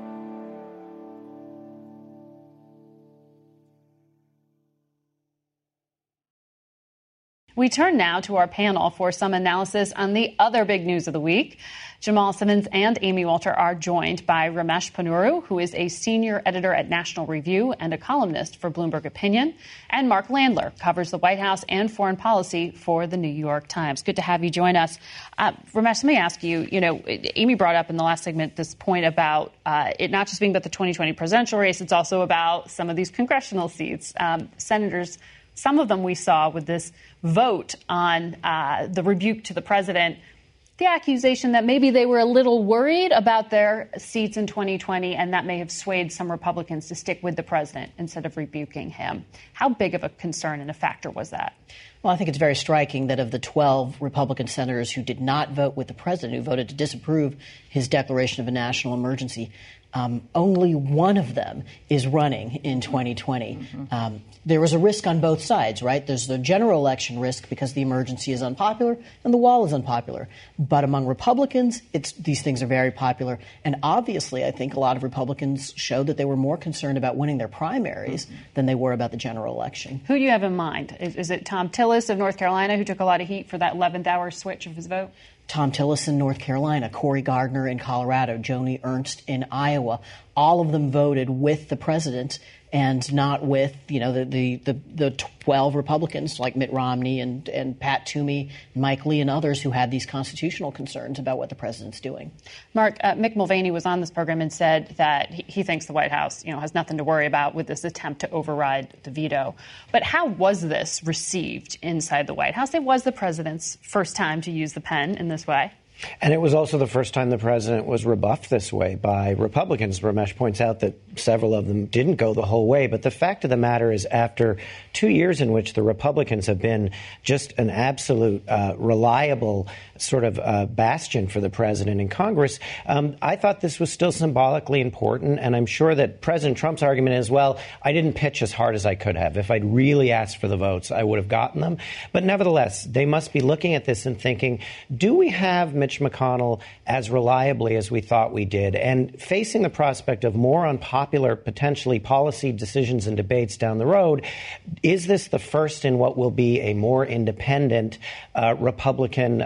We turn now to our panel for some analysis on the other big news of the week. Jamal Simmons and Amy Walter are joined by Ramesh Ponnuru, who is a senior editor at National Review and a columnist for Bloomberg Opinion, and Mark Landler, covers the White House and foreign policy for the New York Times. Good to have you join us. Uh, Ramesh, let me ask you, you know, Amy brought up in the last segment this point about uh, it not just being about the twenty twenty presidential race, it's also about some of these congressional seats. Um, senators, some of them we saw with this vote on uh, the rebuke to the president, the accusation that maybe they were a little worried about their seats in twenty twenty, and that may have swayed some Republicans to stick with the president instead of rebuking him. How big of a concern and a factor was that? Well, I think it's very striking that of the twelve Republican senators who did not vote with the president, who voted to disapprove his declaration of a national emergency, um, only one of them is running in twenty twenty. Mm-hmm. Um, there was a risk on both sides, right? There's the general election risk because the emergency is unpopular and the wall is unpopular. But among Republicans, it's, these things are very popular. And obviously, I think a lot of Republicans showed that they were more concerned about winning their primaries mm-hmm. than they were about the general election. Who do you have in mind? Is, is it Tom Tillis of North Carolina, who took a lot of heat for that eleventh hour switch of his vote? Tom Tillis in North Carolina, Cory Gardner in Colorado, Joni Ernst in Iowa. All of them voted with the president and not with, you know, the, the, the, the twelve Republicans like Mitt Romney and, and Pat Toomey, Mike Lee and others who had these constitutional concerns about what the president's doing. Mark, uh, Mick Mulvaney was on this program and said that he, he thinks the White House, you know, has nothing to worry about with this attempt to override the veto. But how was this received inside the White House? It was the president's first time to use the pen in this way. And it was also the first time the president was rebuffed this way by Republicans. Ramesh points out that several of them didn't go the whole way. But the fact of the matter is, after two years in which the Republicans have been just an absolute uh, reliable sort of uh, bastion for the president in Congress, um, I thought this was still symbolically important. And I'm sure that President Trump's argument is, well, I didn't pitch as hard as I could have. If I'd really asked for the votes, I would have gotten them. But nevertheless, they must be looking at this and thinking, do we have Mitch McConnell as reliably as we thought we did? And facing the prospect of more unpopular, potentially policy decisions and debates down the road, is this the first in what will be a more independent uh, Republican uh, majority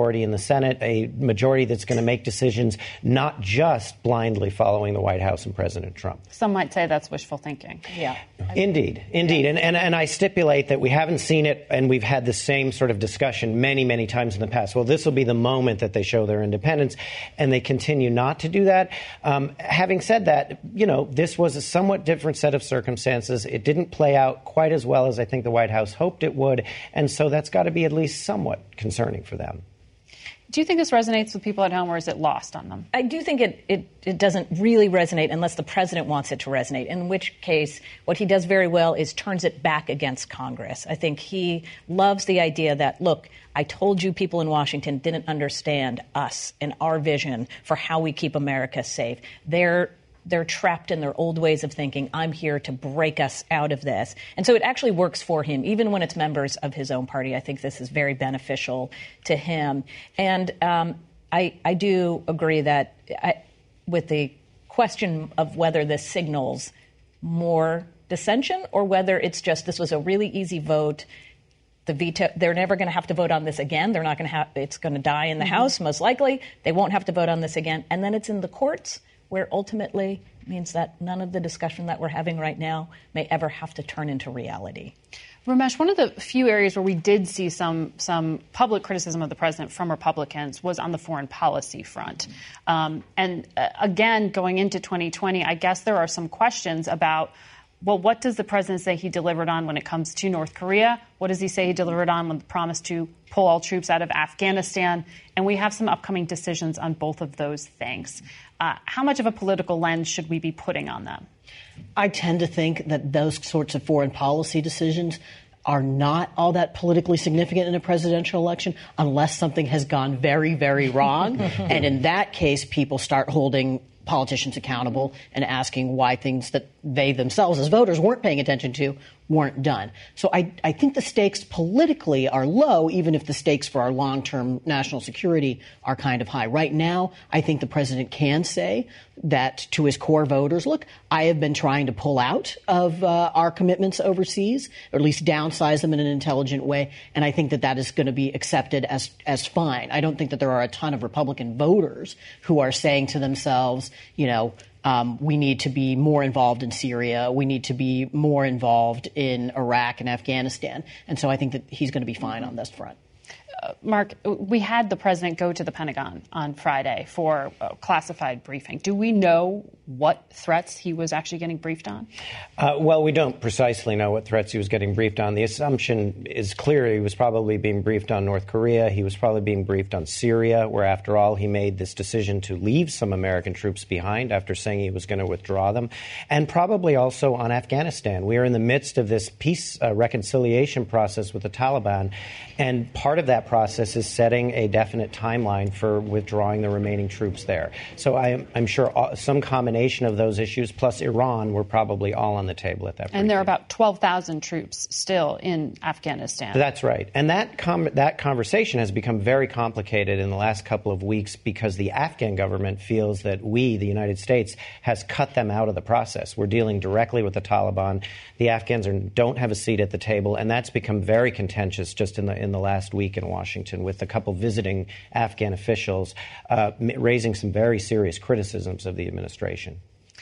majority in the Senate, a majority that's going to make decisions not just blindly following the White House and President Trump. Some might say that's wishful thinking. Yeah. Indeed, indeed. And, and, and I stipulate that we haven't seen it, and we've had the same sort of discussion many, many times in the past. Well, this will be the moment that they show their independence, and they continue not to do that. Um, having said that, you know, this was a somewhat different set of circumstances. It didn't play out quite as well as I think the White House hoped it would, and so that's got to be at least somewhat concerning for them. Do you think this resonates with people at home, or is it lost on them? I do think it, it, it doesn't really resonate unless the president wants it to resonate, in which case what he does very well is turns it back against Congress. I think he loves the idea that, look, I told you people in Washington didn't understand us and our vision for how we keep America safe. They're They're trapped in their old ways of thinking. I'm here to break us out of this. And so it actually works for him, even when it's members of his own party. I think this is very beneficial to him. And um, I, I do agree that I, with the question of whether this signals more dissension or whether it's just this was a really easy vote. The veto, they're never going to have to vote on this again. They're not going to have, it's going to die in the mm-hmm. House, most likely. They won't have to vote on this again. And then it's in the courts, where ultimately means that none of the discussion that we're having right now may ever have to turn into reality. Ramesh, one of the few areas where we did see some some public criticism of the president from Republicans was on the foreign policy front. Um, and uh, again, going into twenty twenty, I guess there are some questions about, well, what does the president say he delivered on when it comes to North Korea? What does he say he delivered on when the promise to pull all troops out of Afghanistan? And we have some upcoming decisions on both of those things. Uh, how much of a political lens should we be putting on them? I tend to think that those sorts of foreign policy decisions are not all that politically significant in a presidential election unless something has gone very, very wrong. And in that case, people start holding politicians accountable and asking why things that they themselves as voters weren't paying attention to weren't done. So I, I think the stakes politically are low, even if the stakes for our long-term national security are kind of high. Right now, I think the president can say that to his core voters, look, I have been trying to pull out of uh, our commitments overseas, or at least downsize them in an intelligent way, and I think that that is going to be accepted as as fine. I don't think that there are a ton of Republican voters who are saying to themselves, you know, Um, we need to be more involved in Syria. We need to be more involved in Iraq and Afghanistan. And so I think that he's going to be fine on this front. Uh, Mark, we had the president go to the Pentagon on Friday for a classified briefing. Do we know what threats he was actually getting briefed on? Uh, well, we don't precisely know what threats he was getting briefed on. The assumption is clear he was probably being briefed on North Korea. He was probably being briefed on Syria, where, after all, he made this decision to leave some American troops behind after saying he was going to withdraw them, and probably also on Afghanistan. We are in the midst of this peace uh, reconciliation process with the Taliban, and part of that process is setting a definite timeline for withdrawing the remaining troops there. So I, I'm sure some combination of those issues, plus Iran, were probably all on the table at that point. And there are about twelve thousand troops still in Afghanistan. That's right. And that com- that conversation has become very complicated in the last couple of weeks because the Afghan government feels that we, the United States, has cut them out of the process. We're dealing directly with the Taliban. The Afghans are, don't have a seat at the table, and that's become very contentious just in the in the last week in Washington, with a couple visiting Afghan officials uh, raising some very serious criticisms of the administration.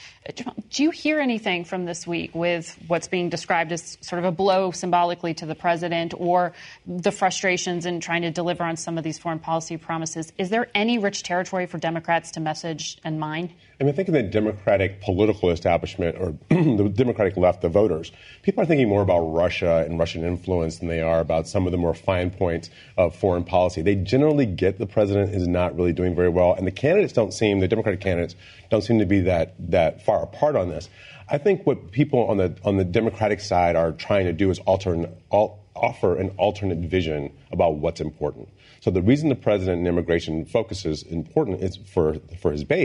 Do you hear anything from this week with what's being described as sort of a blow symbolically to the president, or the frustrations in trying to deliver on some of these foreign policy promises? Is there any rich territory for Democrats to message and mine? I mean, I think in the Democratic political establishment, or the Democratic left, the voters, people are thinking more about Russia and Russian influence than they are about some of the more fine points of foreign policy. They generally get the president is not really doing very well, and the candidates don't seem, the Democratic candidates don't seem to be that that far apart on this. I think what people on the on the Democratic side are trying to do is alter, al, offer an alternate vision about what's important. So the reason the president and immigration focus is important is for for his base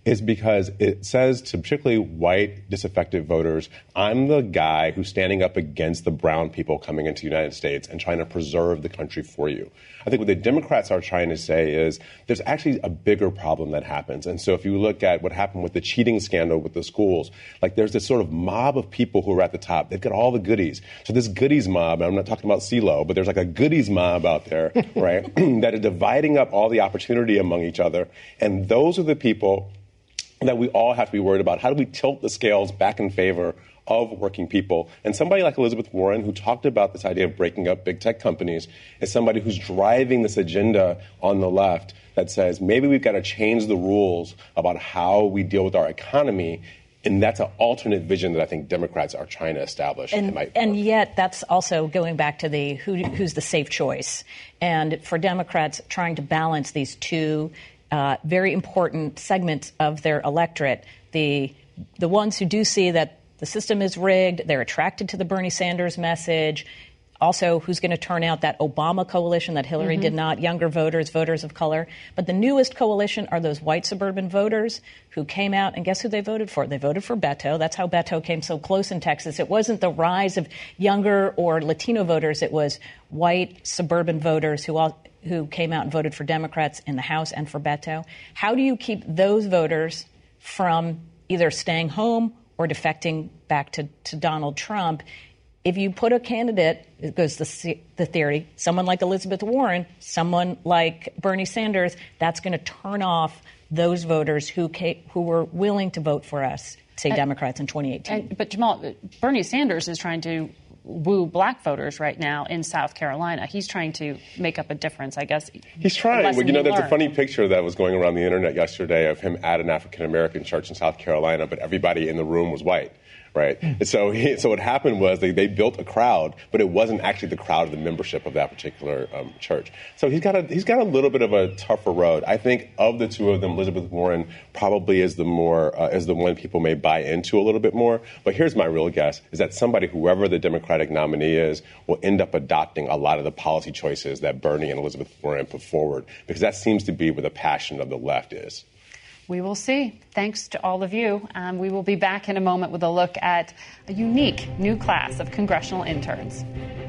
is because it says to particularly white, disaffected voters, I'm the guy who's standing up against the brown people coming into the United States and trying to preserve the country for you. I think what the Democrats are trying to say is there's actually a bigger problem that happens. And so if you look at what happened with the cheating scandal with the schools, like there's this sort of mob of people who are at the top. They've got all the goodies. So this goodies mob, I'm not talking about CeeLo, but there's like a goodies mob out there, right, that are dividing up all the opportunity among each other. And those are the people that we all have to be worried about. How do we tilt the scales back in favor of working people? And somebody like Elizabeth Warren, who talked about this idea of breaking up big tech companies, is somebody who's driving this agenda on the left that says maybe we've got to change the rules about how we deal with our economy. And that's an alternate vision that I think Democrats are trying to establish. And, and yet that's also going back to the who, who's the safe choice. And for Democrats, trying to balance these two uh, very important segments of their electorate, the the ones who do see that the system is rigged, they're attracted to the Bernie Sanders message. Also, who's going to turn out that Obama coalition that Hillary mm-hmm. did not, younger voters, voters of color. But the newest coalition are those white suburban voters who came out, and guess who they voted for? They voted for Beto. That's how Beto came so close in Texas. It wasn't the rise of younger or Latino voters. It was white suburban voters who all, who came out and voted for Democrats in the House and for Beto. How do you keep those voters from either staying home or defecting back to, to Donald Trump? If you put a candidate, it goes the, the theory, someone like Elizabeth Warren, someone like Bernie Sanders, that's going to turn off those voters who came, who were willing to vote for us, say and, Democrats in twenty eighteen. And, but Jamal, Bernie Sanders is trying to woo black voters right now in South Carolina. He's trying to make up a difference, I guess. He's trying. Well, you know, there's learned. a funny picture that was going around the internet yesterday of him at an African-American church in South Carolina, but everybody in the room was white. Right. And so he, so what happened was they, they built a crowd, but it wasn't actually the crowd of the membership of that particular um, church. So he's got a he's got a little bit of a tougher road. I think of the two of them, Elizabeth Warren probably is the more uh, is the one people may buy into a little bit more. But here's my real guess: is that somebody, whoever the Democratic nominee is, will end up adopting a lot of the policy choices that Bernie and Elizabeth Warren put forward, because that seems to be where the passion of the left is. We will see. Thanks to all of you. Um, we will be back in a moment with a look at a unique new class of congressional interns.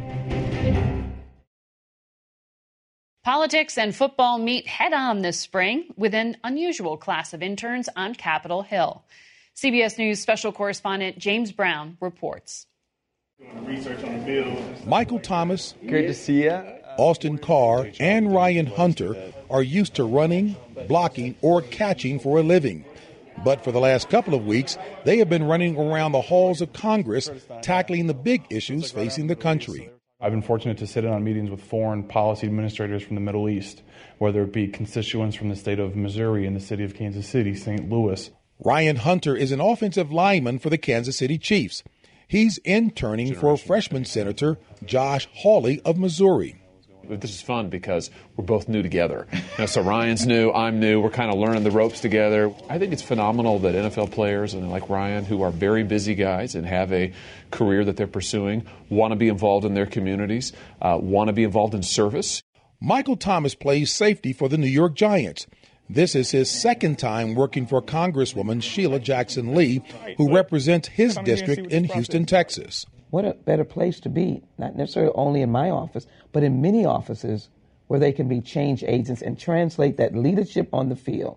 Politics and football meet head-on this spring with an unusual class of interns on Capitol Hill. C B S News special correspondent James Brown reports. Michael Thomas, great to see you. Austin Carr, and Ryan Hunter are used to running, blocking, or catching for a living. But for the last couple of weeks, they have been running around the halls of Congress, tackling the big issues facing the country. I've been fortunate to sit in on meetings with foreign policy administrators from the Middle East, whether it be constituents from the state of Missouri and the city of Kansas City, Saint Louis. Ryan Hunter is an offensive lineman for the Kansas City Chiefs. He's interning for freshman Senator Josh Hawley of Missouri. This is fun because we're both new together. You know, so Ryan's new, I'm new. We're kind of learning the ropes together. I think it's phenomenal that N F L players and like Ryan, who are very busy guys and have a career that they're pursuing, want to be involved in their communities, uh, want to be involved in service. Michael Thomas plays safety for the New York Giants. This is his second time working for Congresswoman Sheila Jackson Lee, who represents his district in Houston, Texas. What a better place to be, not necessarily only in my office, but in many offices where they can be change agents and translate that leadership on the field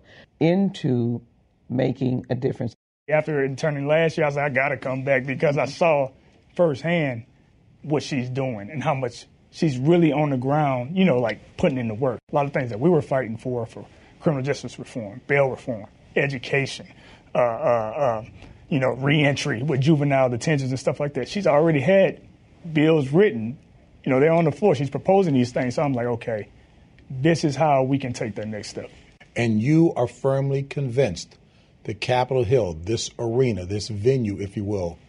into making a difference. After interning last year, I said, I got to come back because I saw firsthand what she's doing and how much she's really on the ground, you know, like putting in the work. A lot of things that we were fighting for, for criminal justice reform, bail reform, education, uh, uh, uh, you know, reentry with juvenile detentions and stuff like that. She's already had bills written. You know, they're on the floor. She's proposing these things. So I'm like, okay, this is how we can take that next step. And you are firmly convinced that Capitol Hill, this arena, this venue, if you will,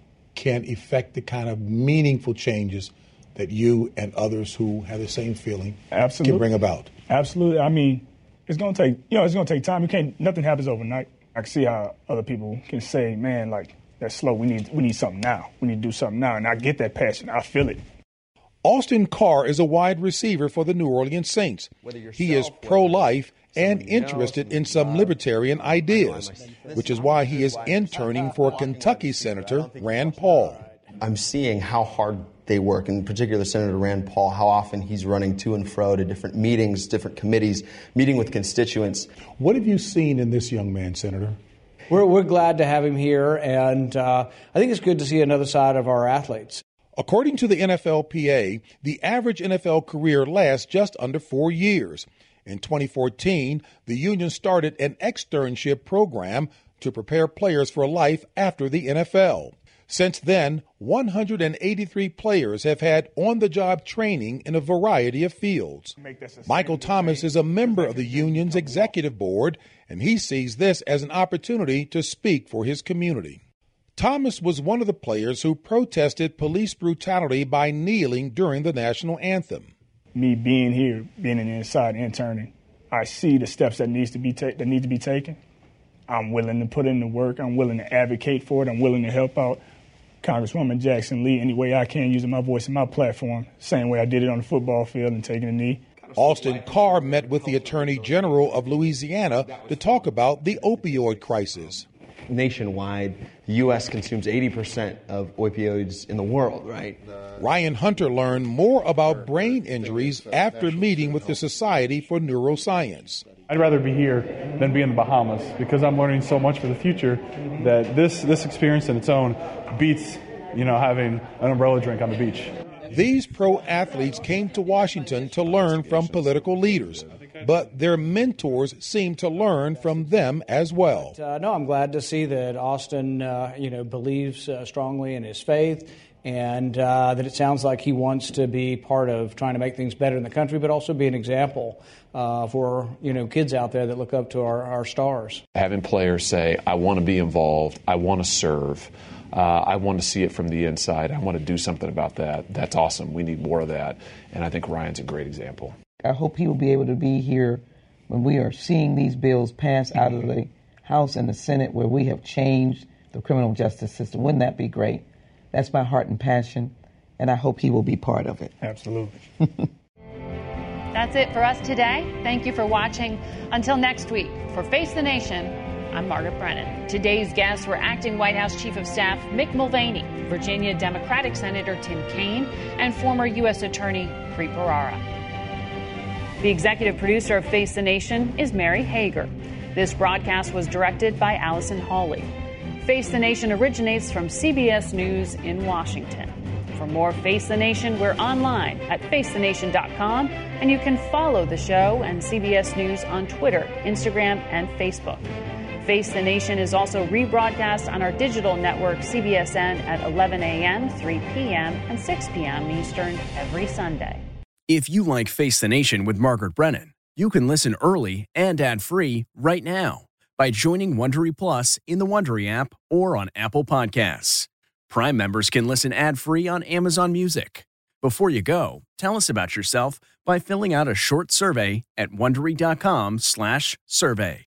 can effect the kind of meaningful changes that you and others who have the same feeling Absolutely. can bring about. Absolutely. I mean, it's going to take, you know, it's going to take time. You can't, nothing happens overnight. I can see how other people can say, man, like, that's slow. We need we need something now. We need to do something now. And I get that passion. I feel it. Austin Carr is a wide receiver for the New Orleans Saints. He is pro-life and interested in some libertarian ideas, which is why he is interning for Kentucky Senator Rand Paul. I'm seeing how hard they work, in particular Senator Rand Paul, how often he's running to and fro to different meetings, different committees, meeting with constituents. What have you seen in this young man, Senator? We're, we're glad to have him here, and uh, I think it's good to see another side of our athletes. According to the N F L P A, the average N F L career lasts just under four years. In twenty fourteen, the union started an externship program to prepare players for life after the N F L. Since then, one hundred eighty-three players have had on-the-job training in a variety of fields. Michael Thomas is a member of the union's executive board, and he sees this as an opportunity to speak for his community. Thomas was one of the players who protested police brutality by kneeling during the national anthem. Me being here, being in the inside interning, I see the steps that needs to be ta- that need to be taken. I'm willing to put in the work. I'm willing to advocate for it. I'm willing to help out Congresswoman Jackson Lee any way I can, using my voice and my platform, same way I did it on the football field and taking a knee. Austin Carr met with the Attorney General of Louisiana to talk about the opioid crisis. Nationwide, the U S consumes eighty percent of opioids in the world, right? Ryan Hunter learned more about brain injuries after meeting with the Society for Neuroscience. I'd rather be here than be in the Bahamas because I'm learning so much for the future that this, this experience in its own beats, you know, having an umbrella drink on the beach. These pro athletes came to Washington to learn from political leaders, but their mentors seem to learn from them as well. Uh, no, I'm glad to see that Austin, uh, you know, believes uh, strongly in his faith, and uh, that it sounds like he wants to be part of trying to make things better in the country, but also be an example uh, for, you know, kids out there that look up to our, our stars. Having players say, I want to be involved, I want to serve, uh, I want to see it from the inside, I want to do something about that. That's awesome. We need more of that. And I think Ryan's a great example. I hope he will be able to be here when we are seeing these bills pass out of the House and the Senate, where we have changed the criminal justice system. Wouldn't that be great? That's my heart and passion, and I hope he will be part of it. Absolutely. That's it for us today. Thank you for watching. Until next week, for Face the Nation, I'm Margaret Brennan. Today's guests were Acting White House Chief of Staff Mick Mulvaney, Virginia Democratic Senator Tim Kaine, and former U S Attorney Preet Bharara. The executive producer of Face the Nation is Mary Hager. This broadcast was directed by Allison Hawley. Face the Nation originates from C B S News in Washington. For more Face the Nation, we're online at face the nation dot com, and you can follow the show and C B S News on Twitter, Instagram, and Facebook. Face the Nation is also rebroadcast on our digital network, C B S N, at eleven a.m., three p.m., and six p.m. Eastern every Sunday. If you like Face the Nation with Margaret Brennan, you can listen early and ad-free right now by joining Wondery Plus in the Wondery app or on Apple Podcasts. Prime members can listen ad-free on Amazon Music. Before you go, tell us about yourself by filling out a short survey at Wondery.com slash survey.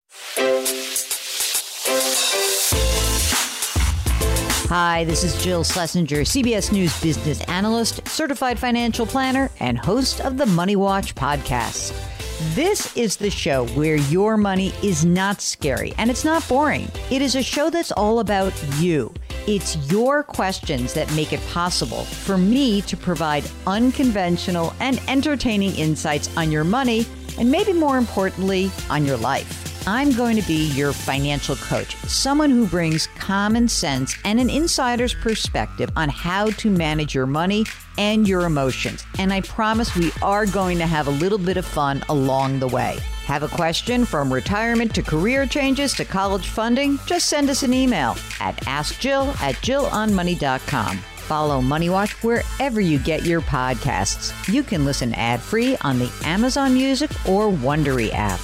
Hi, this is Jill Schlesinger, C B S News business analyst, certified financial planner, and host of the Money Watch podcast. This is the show where your money is not scary and it's not boring. It is a show that's all about you. It's your questions that make it possible for me to provide unconventional and entertaining insights on your money, and maybe more importantly, on your life. I'm going to be your financial coach, someone who brings common sense and an insider's perspective on how to manage your money and your emotions. And I promise we are going to have a little bit of fun along the way. Have a question from retirement to career changes to college funding? Just send us an email at askjill at jill on money dot com. Follow Money Watch wherever you get your podcasts. You can listen ad-free on the Amazon Music or Wondery app.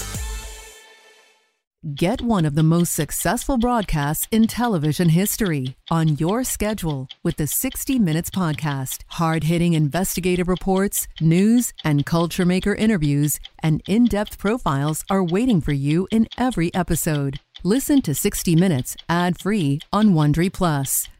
Get one of the most successful broadcasts in television history on your schedule with the sixty minutes podcast. Hard-hitting investigative reports, news, and culture maker interviews, and in-depth profiles are waiting for you in every episode. Listen to sixty minutes ad-free on Wondery Plus.